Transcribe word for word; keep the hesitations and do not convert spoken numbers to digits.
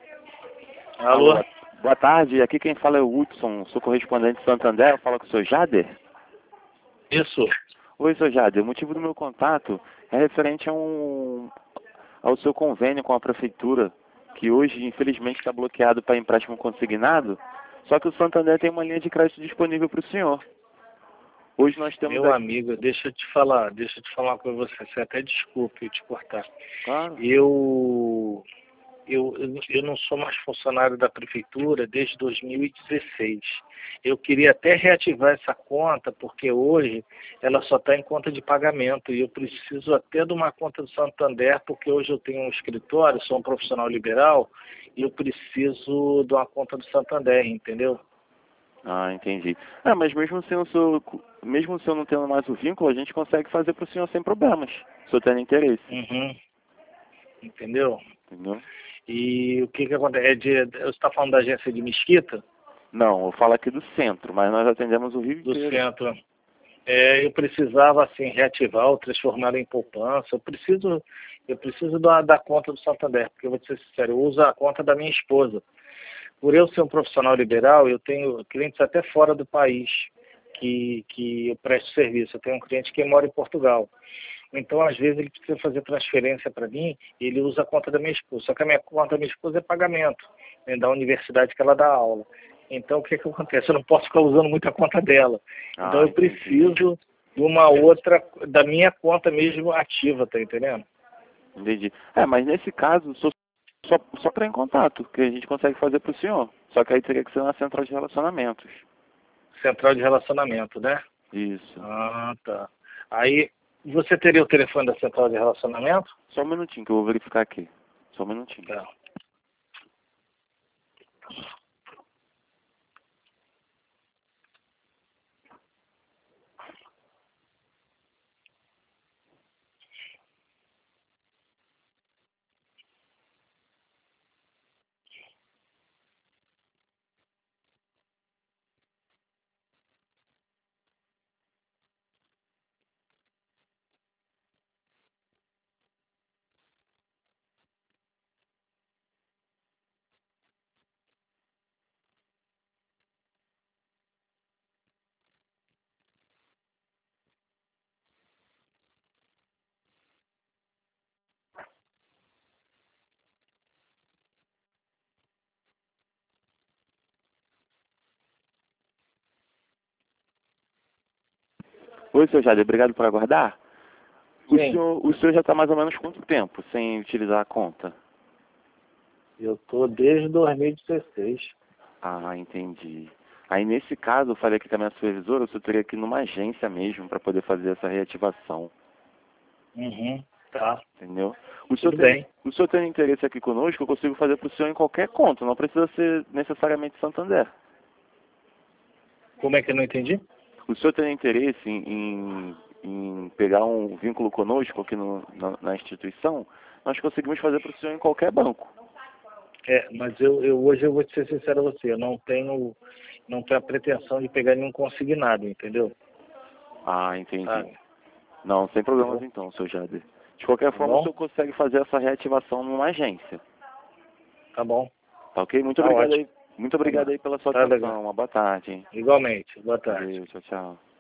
Alô? Alô, boa tarde. Aqui quem fala é o Hudson, sou correspondente de Santander. Fala com o senhor Jader. Isso. Oi, senhor Jader. O motivo do meu contato é referente a um, ao seu convênio com a prefeitura, que hoje, infelizmente, está bloqueado para empréstimo consignado, só que o Santander tem uma linha de crédito disponível para o senhor. Hoje nós temos... Meu aqui... amigo, deixa eu te falar, deixa eu te falar com você, você até desculpe eu te cortar. Claro. Eu, eu, eu não sou mais funcionário da prefeitura desde dois mil e dezesseis. Eu queria até reativar essa conta, porque hoje ela só está em conta de pagamento e eu preciso até de uma conta do Santander, porque hoje eu tenho um escritório, sou um profissional liberal e eu preciso de uma conta do Santander, entendeu? Ah, entendi. Ah, mas mesmo sem o seu, mesmo se eu não tendo mais o vínculo, a gente consegue fazer para o senhor sem problemas, se o senhor tendo interesse. Uhum. Entendeu? Entendeu? E o que que acontece? É de, você está falando da agência de Mesquita? Não, eu falo aqui do centro, mas nós atendemos o Rio Do inteiro. centro. É, eu precisava, assim, reativar ou transformar em poupança. Eu preciso, eu preciso da, da conta do Santander, porque eu vou te ser sincero, eu uso a conta da minha esposa. Por eu ser um profissional liberal, eu tenho clientes até fora do país que, que eu presto serviço. Eu tenho um cliente que mora em Portugal. Então, às vezes, ele precisa fazer transferência para mim e ele usa a conta da minha esposa. Só que a minha conta da minha esposa é pagamento, né, da universidade que ela dá aula. Então, o que que acontece? Eu não posso ficar usando muito a conta dela. Então, Ah, eu entendi. preciso de uma outra, da minha conta mesmo ativa, tá entendendo? Entendi. É, mas nesse caso, só, só, só para em contato, que a gente consegue fazer para o senhor. Só que aí teria que ser na central de relacionamentos. Central de relacionamento, né? Isso. Ah, tá. Aí, você teria o telefone da central de relacionamento? Só um minutinho que eu vou verificar aqui. Só um minutinho. Tá. Oi, senhor Jader, obrigado por aguardar. O Sim, senhor, o senhor já está mais ou menos quanto tempo sem utilizar a conta? eu tô desde dois mil e dezesseis. Ah, entendi. Aí nesse caso, eu falei aqui com a minha supervisora, o senhor teria que ir numa agência mesmo para poder fazer essa reativação. Uhum, tá. Entendeu? O senhor, Tudo tem, bem. o senhor tem interesse aqui conosco, eu consigo fazer para o senhor em qualquer conta, não precisa ser necessariamente Santander. Como é que eu não entendi? O senhor tem interesse em, em, em pegar um vínculo conosco aqui no, na, na instituição, nós conseguimos fazer para o senhor em qualquer banco. É, mas eu, eu hoje eu vou te ser sincero a você, eu não tenho, não tenho a pretensão de pegar nenhum consignado, entendeu? Ah, entendi. Sabe? Não, sem Tá problemas bom? então, seu Jader. De qualquer Tá forma, o bom? senhor consegue fazer essa reativação numa agência. Tá bom. Tá ok? Muito Tá obrigado ótimo. aí. Muito Tá obrigado bom. aí pela sua Tá legal. atenção. Uma boa tarde, hein? Igualmente. Boa tarde. Valeu, tchau, tchau.